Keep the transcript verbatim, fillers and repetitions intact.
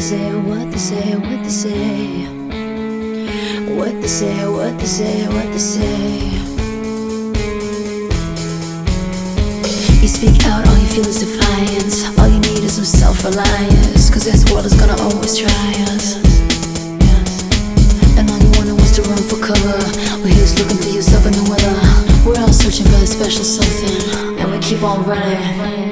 say, what they say, what they say. What they say, what they say, what they say. You speak out, all you feel is defiance. All you need is some self-reliance, cause this world is gonna always try us. And all you wanted was to run for cover. Well, here's looking for yourself in the weather. We're all searching for a special something, and we keep on running.